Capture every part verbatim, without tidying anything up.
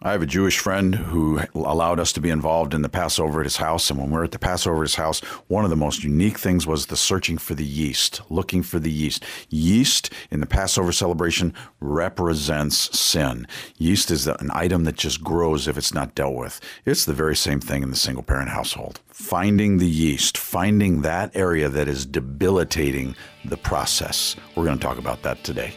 I have a Jewish friend who allowed us to be involved in the Passover at his house. And when we were at the Passover at his house, one of the most unique things was the searching for the yeast, looking for the yeast. Yeast in the Passover celebration represents sin. Yeast is an item that just grows if it's not dealt with. It's the very same thing in the single-parent household. Finding the yeast, finding that area that is debilitating the process. We're going to talk about that today.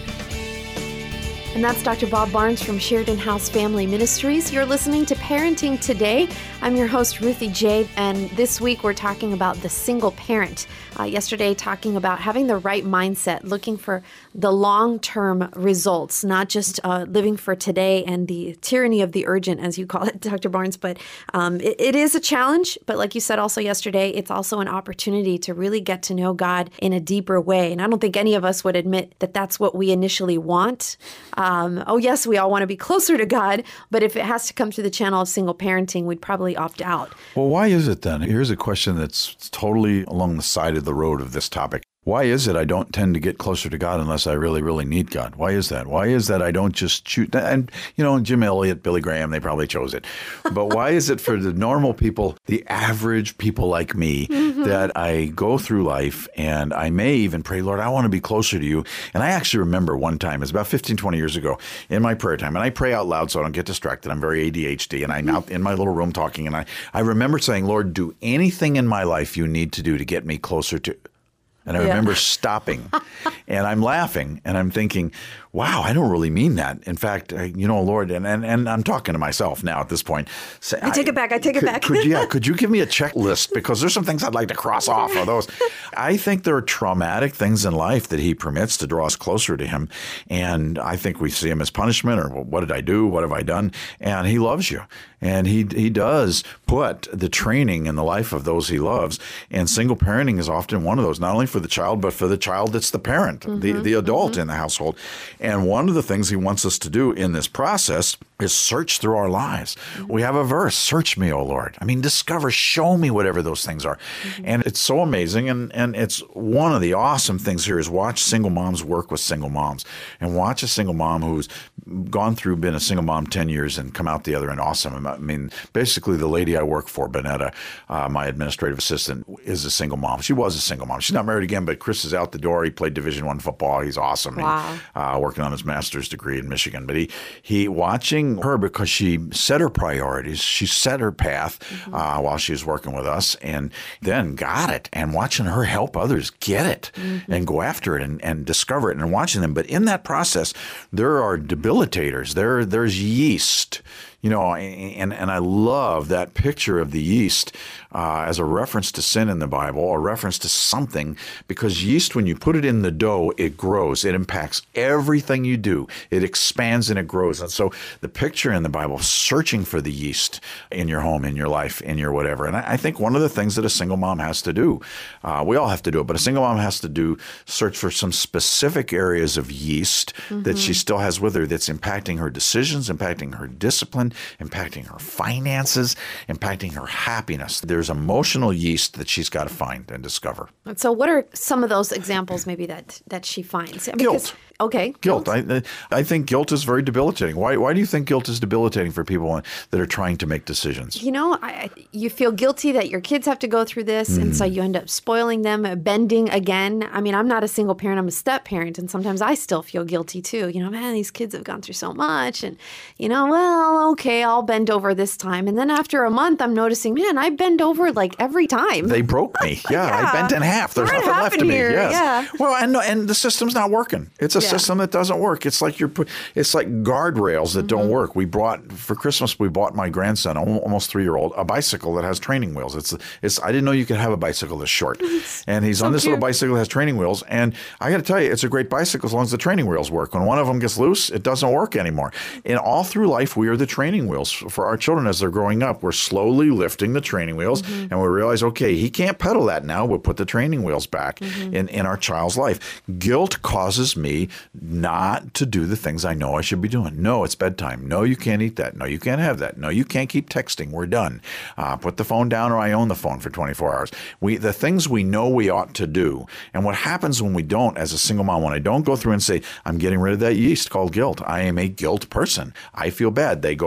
And that's Doctor Bob Barnes from Sheridan House Family Ministries. You're listening to Parenting Today. I'm your host, Ruthie J. And this week we're talking about the single parent. Uh, yesterday, talking about having the right mindset, looking for the long-term results, not just uh, living for today and the tyranny of the urgent, as you call it, Doctor Barnes. But um, it, it is a challenge. But like you said also yesterday, it's also an opportunity to really get to know God in a deeper way. And I don't think any of us would admit that that's what we initially want. Um, oh, yes, we all want to be closer to God. But if it has to come through the channel of single parenting, we'd probably opt out. Well, why is it then? Here's a question that's totally along the side of the road of this topic. Why is it I don't tend to get closer to God unless I really, really need God? Why is that? Why is that I don't just choose? And, you know, Jim Elliott, Billy Graham, they probably chose it. But why is it for the normal people, the average people like me, mm-hmm. that I go through life and I may even pray, Lord, I want to be closer to you. And I actually remember one time, it's about fifteen, twenty years ago, in my prayer time, and I pray out loud so I don't get distracted. I'm very A D H D, and I'm out in my little room talking, and I, I remember saying, Lord, do anything in my life you need to do to get me closer to. And I yeah. remember stopping, and I'm laughing, and I'm thinking, wow, I don't really mean that. In fact, I, you know, Lord, and, and, and I'm talking to myself now at this point. Say, I take it back. I take could, it back. could, yeah, could you give me a checklist? Because there's some things I'd like to cross off of those. I think there are traumatic things in life that he permits to draw us closer to him. And I think we see him as punishment, or well, what did I do? What have I done? And he loves you. And he he does put the training in the life of those he loves. And single parenting is often one of those, not only for the child, but for the child that's the parent, mm-hmm. the, the adult mm-hmm. in the household. And one of the things he wants us to do in this process is search through our lives. Mm-hmm. We have a verse, search me, O Lord. I mean, discover, show me whatever those things are. Mm-hmm. And it's so amazing. And, and it's one of the awesome things here is watch single moms work with single moms, and watch a single mom who's gone through, been a single mom ten years and come out the other end awesome. I mean, basically the lady I work for, Bonetta, uh, my administrative assistant, is a single mom. She was a single mom. She's not married again, but Chris is out the door. He played Division One football. He's awesome. Wow. He, uh, working on his master's degree in Michigan. But he, he watching her, because she set her priorities, she set her path mm-hmm. uh, while she was working with us, and then got it. And watching her help others get it mm-hmm. and go after it and, and discover it, and watching them. But in that process, there are debilitators. There, there's yeast. You know, and, and I love that picture of the yeast uh, as a reference to sin in the Bible, a reference to something, because yeast, when you put it in the dough, it grows. It impacts everything you do. It expands and it grows. And so the picture in the Bible, searching for the yeast in your home, in your life, in your whatever. And I, I think one of the things that a single mom has to do, uh, we all have to do it, but a single mom has to do, search for some specific areas of yeast mm-hmm. that she still has with her that's impacting her decisions, impacting her discipline, impacting her finances, impacting her happiness. There's emotional yeast that she's got to find and discover. So what are some of those examples maybe that, that she finds? Because, guilt. Okay. Guilt. guilt. I, I think guilt is very debilitating. Why Why do you think guilt is debilitating for people that are trying to make decisions? You know, I, you feel guilty that your kids have to go through this, mm. and so you end up spoiling them, bending again. I mean, I'm not a single parent. I'm a step parent, and sometimes I still feel guilty too. You know, man, these kids have gone through so much, and, you know, well, okay, I'll bend over this time. And then after a month, I'm noticing, man, I bend over like every time. They broke me. Yeah, yeah. I bent in half. There's what nothing left of me. Here? Yes. Yeah. Well, and, and the system's not working. It's a yeah. system that doesn't work. It's like you're put, it's like guardrails that mm-hmm. don't work. We brought, for Christmas, we bought my grandson, almost three-year-old, a bicycle that has training wheels. It's, it's, I didn't know you could have a bicycle this short. And he's so on this cute. little bicycle that has training wheels. And I got to tell you, it's a great bicycle as long as the training wheels work. When one of them gets loose, it doesn't work anymore. And all through life, we are the training wheels for our children as they're growing up. We're slowly lifting the training wheels, mm-hmm. and we realize, okay, he can't pedal that now. We'll put the training wheels back mm-hmm. in, in our child's life. Guilt causes me not to do the things I know I should be doing. No, it's bedtime. No, you can't eat that. No, you can't have that. No, you can't keep texting. We're done. Uh, put the phone down, or I own the phone for twenty-four hours. We the things we know we ought to do. And what happens when we don't, as a single mom, when I don't go through and say, I'm getting rid of that yeast called guilt. I am a guilt person. I feel bad. They go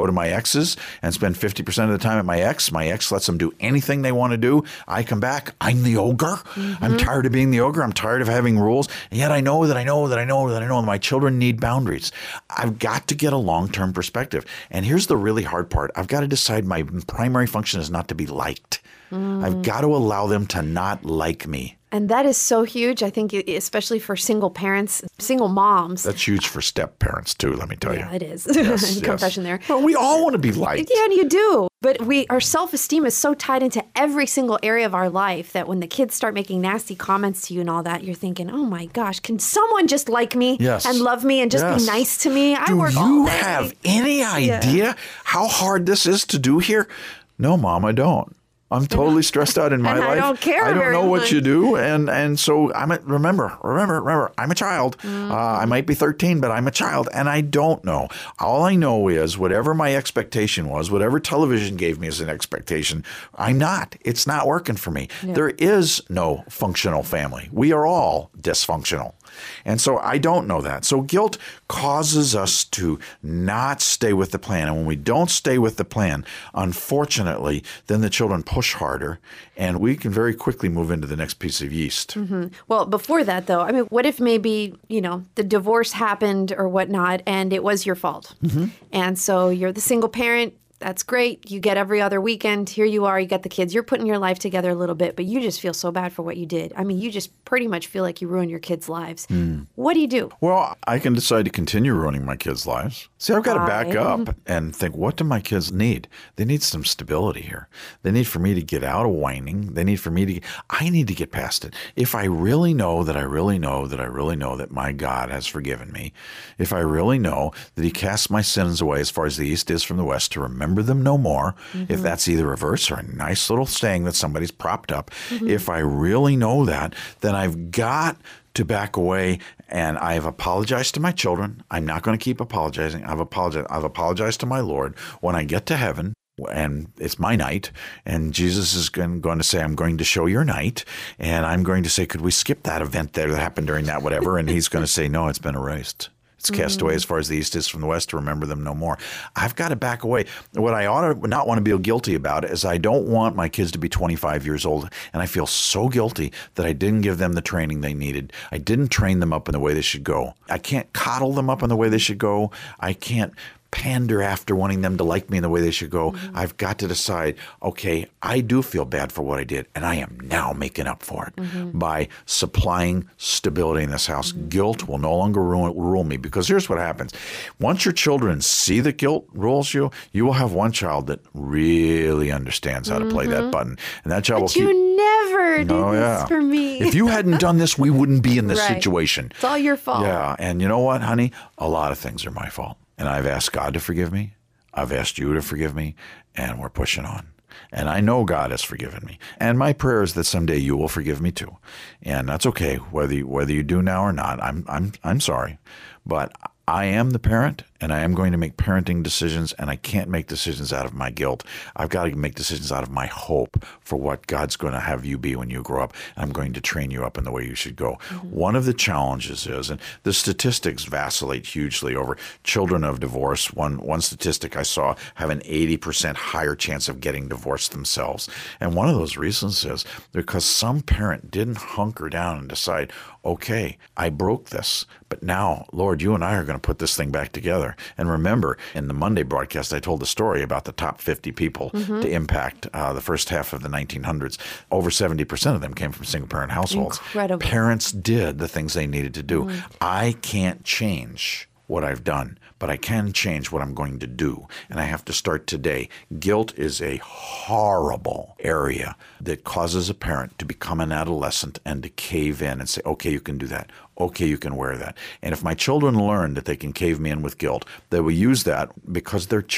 to my ex's and spend fifty percent of the time at my ex. My ex lets them do anything they want to do. I come back. I'm the ogre. Mm-hmm. I'm tired of being the ogre. I'm tired of having rules. And yet I know that I know that I know that I know that my children need boundaries. I've got to get a long-term perspective. And here's the really hard part. I've got to decide my primary function is not to be liked. Mm. I've got to allow them to not like me. And that is so huge, I think, especially for single parents, single moms. That's huge for step parents, too, let me tell yeah, you. It is. Yes, Confession yes. there. Well, we all want to be liked. Yeah, and you do. But we, our self-esteem is so tied into every single area of our life that when the kids start making nasty comments to you and all that, you're thinking, oh my gosh, can someone just like me yes. and love me and just yes. be nice to me? I do work you all day. have any idea yeah. how hard this is to do here? No, Mom, I don't. I'm totally stressed out in my and life. I don't care. I don't very know what much. you do, and and so I'm a, remember, remember, remember. I'm a child. Mm-hmm. Uh, I might be thirteen, but I'm a child, and I don't know. All I know is whatever my expectation was, whatever television gave me as an expectation, I'm not. It's not working for me. Yeah. There is no functional family. We are all dysfunctional. And so I don't know that. So guilt causes us to not stay with the plan. And when we don't stay with the plan, unfortunately, then the children push harder and we can very quickly move into the next piece of yeast. Mm-hmm. Well, before that, though, I mean, what if maybe, you know, the divorce happened or whatnot and it was your fault? Mm-hmm. And so you're the single parent. That's great. You get every other weekend. Here you are. You got the kids. You're putting your life together a little bit, but you just feel so bad for what you did. I mean, you just pretty much feel like you ruined your kids' lives. Mm. What do you do? Well, I can decide to continue ruining my kids' lives. See, I've got to back up and think, what do my kids need? They need some stability here. They need for me to get out of whining. They need for me to, I need to get past it. If I really know that I really know that I really know that my God has forgiven me, if I really know that he casts my sins away as far as the east is from the west to remember them no more, mm-hmm. if that's either a verse or a nice little saying that somebody's propped up, mm-hmm. if I really know that, then I've got to back away, and I've apologized to my children. I'm not going to keep apologizing. I've apologized. I've apologized to my Lord. When I get to heaven, and it's my night, and Jesus is going, going to say, I'm going to show your night, and I'm going to say, could we skip that event there that happened during that whatever? And he's going to say, no, it's been erased. It's cast mm-hmm. away as far as the east is from the west to remember them no more. I've got to back away. What I ought to not want to be guilty about is I don't want my kids to be twenty-five years old, and I feel so guilty that I didn't give them the training they needed. I didn't train them up in the way they should go. I can't coddle them up in the way they should go. I can't pander after wanting them to like me in the way they should go. Mm-hmm. I've got to decide, okay, I do feel bad for what I did, and I am now making up for it mm-hmm. by supplying stability in this house. Mm-hmm. Guilt will no longer rule, rule me, because here's what happens. Once your children see that guilt rules you, you will have one child that really understands how to mm-hmm. play that button. And that child but will you keep... never did oh, this yeah. for me. If you hadn't done this, we wouldn't be in this right. situation. It's all your fault. Yeah, and you know what, honey? A lot of things are my fault. And I've asked God to forgive me. I've asked you to forgive me. And we're pushing on. And I know God has forgiven me. And my prayer is that someday you will forgive me too. And that's okay, whether you, whether you do now or not. I'm I'm I'm sorry. But I am the parent, and I am going to make parenting decisions, and I can't make decisions out of my guilt. I've got to make decisions out of my hope for what God's going to have you be when you grow up. And I'm going to train you up in the way you should go. Mm-hmm. One of the challenges is, and the statistics vacillate hugely over children of divorce. One one statistic I saw have an eighty percent higher chance of getting divorced themselves. And one of those reasons is because some parent didn't hunker down and decide, okay, I broke this, but now, Lord, you and I are going to put this thing back together. And remember, in the Monday broadcast, I told the story about the top fifty people mm-hmm. to impact uh, the first half of the nineteen hundreds. Over seventy percent of them came from single-parent households. Incredible. Parents did the things they needed to do. Mm. I can't change what I've done, but I can change what I'm going to do. And I have to start today. Guilt is a horrible area that causes a parent to become an adolescent and to cave in and say, okay, you can do that. Okay, you can wear that. And if my children learn that they can cave me in with guilt, they will use that because they're children.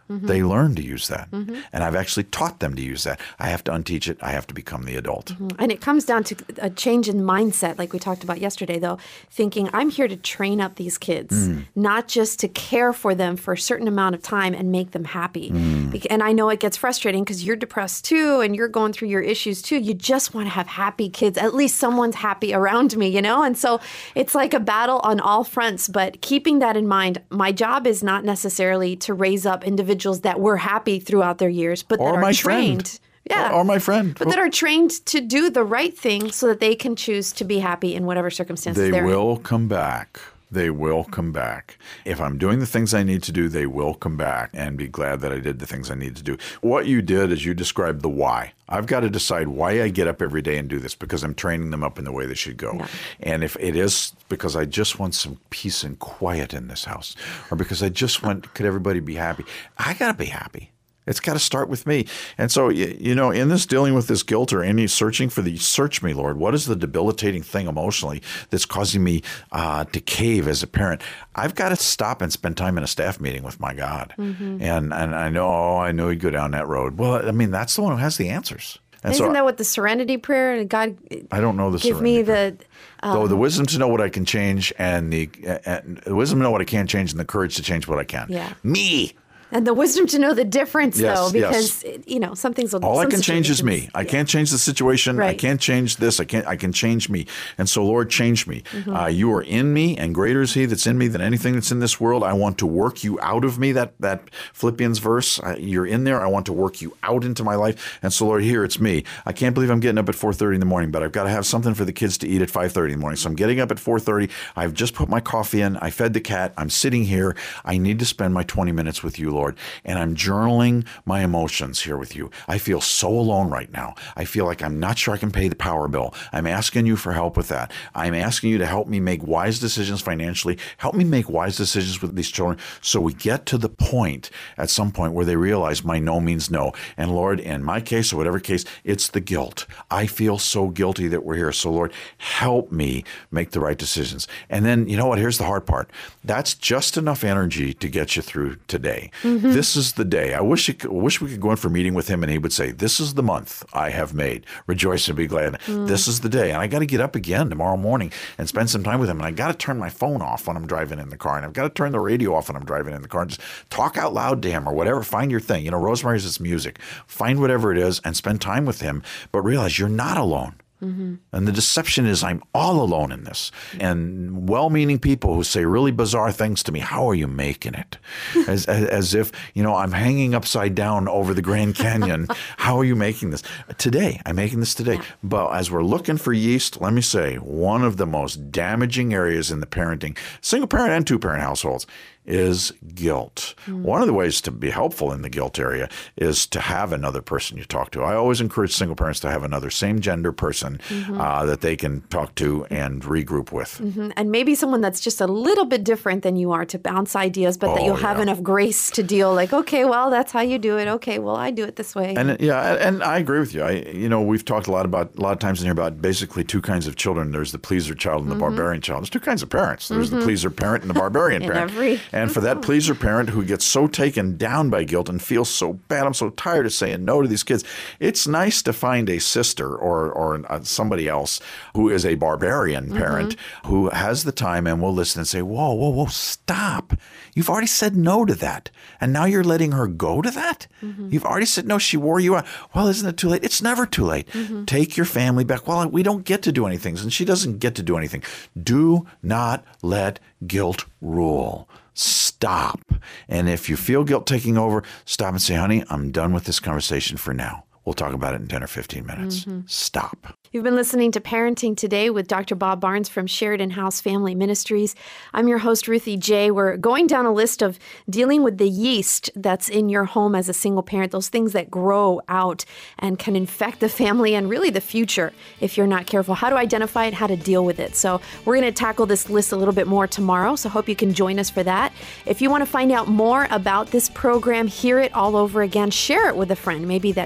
Mm-hmm. They learn to use that. Mm-hmm. And I've actually taught them to use that. I have to unteach it. I have to become the adult. Mm-hmm. And it comes down to a change in mindset, like we talked about yesterday, though, thinking I'm here to train up these kids, mm. not just to care for them for a certain amount of time and make them happy. Mm. And I know it gets frustrating because you're depressed too, and you're going through your issues too. You just want to have happy kids. At least someone's happy around me, you know? And so it's like a battle on all fronts. But keeping that in mind, my job is not necessarily to raise up individuals that were happy throughout their years, but or that are my trained. Friend. Yeah. Or, or my friend. But that are trained to do the right thing so that they can choose to be happy in whatever circumstances they they're in. They will come back. They will come back. If I'm doing the things I need to do, they will come back and be glad that I did the things I need to do. What you did is you described the why. I've got to decide why I get up every day and do this because I'm training them up in the way they should go. Yeah. And if it is because I just want some peace and quiet in this house, or because I just want, could everybody be happy? I got to be happy. It's got to start with me. And so, you know, in this dealing with this guilt or any searching for the, search me, Lord, what is the debilitating thing emotionally that's causing me uh, to cave as a parent? I've got to stop and spend time in a staff meeting with my God. Mm-hmm. And and I know, oh, I know he'd go down that road. Well, I mean, that's the one who has the answers. And Isn't so, that what the serenity prayer? God, I don't know the give serenity me prayer. the um, Though the wisdom to know what I can change and the, uh, the wisdom to know what I can't change and the courage to change what I can. Yeah. Me. And the wisdom to know the difference, yes, though, because, yes. you know, some things will All some I can change is me. I yeah. can't change the situation. Right. I can't change this. I can't. I can change me. And so, Lord, change me. Mm-hmm. Uh, you are in me, and greater is he that's in me than anything that's in this world. I want to work you out of me, that, that Philippians verse. Uh, you're in there. I want to work you out into my life. And so, Lord, here it's me. I can't believe I'm getting up at four thirty in the morning, but I've got to have something for the kids to eat at five thirty in the morning. So I'm getting up at four thirty. I've just put my coffee in. I fed the cat. I'm sitting here. I need to spend my twenty minutes with you, Lord. And I'm journaling my emotions here with you. I feel so alone right now. I feel like I'm not sure I can pay the power bill. I'm asking you for help with that. I'm asking you to help me make wise decisions financially. Help me make wise decisions with these children so we get to the point at some point where they realize my no means no. And Lord, in my case or whatever case, it's the guilt. I feel so guilty that we're here. So Lord, help me make the right decisions. And then, you know what? Here's the hard part. That's just enough energy to get you through today. Mm-hmm. This is the day. I wish, you could, wish we could go in for a meeting with him and he would say, this is the month I have made. Rejoice and be glad. Mm. This is the day. And I got to get up again tomorrow morning and spend some time with him. And I got to turn my phone off when I'm driving in the car. And I've got to turn the radio off when I'm driving in the car and just talk out loud to him or whatever. Find your thing. You know, Rosemary's is music. Find whatever it is and spend time with him. But realize you're not alone. Mm-hmm. And the deception is I'm all alone in this. And well-meaning people who say really bizarre things to me, how are you making it? As, as, as if, you know, I'm hanging upside down over the Grand Canyon. How are you making this? Today, I'm making this today. Yeah. But as we're looking for yeast, let me say, one of the most damaging areas in the parenting, single parent and two parent households, is guilt. Mm. One of the ways to be helpful in the guilt area is to have another person you talk to. I always encourage single parents to have another same gender person mm-hmm. uh, that they can talk to and regroup with. Mm-hmm. And maybe someone that's just a little bit different than you are to bounce ideas, but oh, that you'll have yeah. enough grace to deal like, okay, well, that's how you do it. Okay, well, I do it this way. And yeah, and I agree with you. I, you know, we've talked a lot about, a lot of times in here about basically two kinds of children. There's the pleaser child and the mm-hmm. barbarian child. There's two kinds of parents. There's mm-hmm. the pleaser parent and the barbarian parent. Every- And for that pleaser parent who gets so taken down by guilt and feels so bad, I'm so tired of saying no to these kids, it's nice to find a sister or or somebody else who is a barbarian parent mm-hmm. who has the time and will listen and say, whoa, whoa, whoa, stop. You've already said no to that. And now you're letting her go to that? Mm-hmm. You've already said no. She wore you out. Well, isn't it too late? It's never too late. Mm-hmm. Take your family back. Well, we don't get to do anything. And she doesn't get to do anything. Do not let guilt rule. Stop. And if you feel guilt taking over, stop and say, honey, I'm done with this conversation for now. We'll talk about it in ten or fifteen minutes. Mm-hmm. Stop. You've been listening to Parenting Today with Doctor Bob Barnes from Sheridan House Family Ministries. I'm your host, Ruthie J. We're going down a list of dealing with the yeast that's in your home as a single parent, those things that grow out and can infect the family and really the future if you're not careful. How to identify it, how to deal with it. So we're going to tackle this list a little bit more tomorrow, so hope you can join us for that. If you want to find out more about this program, hear it all over again, share it with a friend, maybe that deals with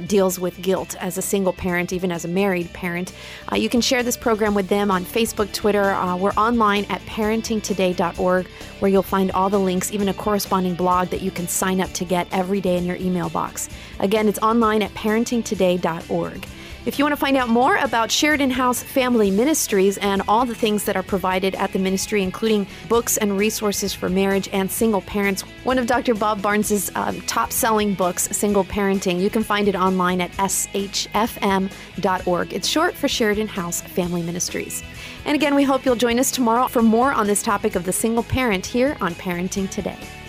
with guilt as a single parent, even as a married parent. Uh, you can share this program with them on Facebook, Twitter. Uh, we're online at parenting today dot org, where you'll find all the links, even a corresponding blog that you can sign up to get every day in your email box. Again, it's online at parenting today dot org. If you want to find out more about Sheridan House Family Ministries and all the things that are provided at the ministry, including books and resources for marriage and single parents, one of Doctor Bob Barnes' um, top-selling books, Single Parenting, you can find it online at s h f m dot org. It's short for Sheridan House Family Ministries. And again, we hope you'll join us tomorrow for more on this topic of the single parent here on Parenting Today.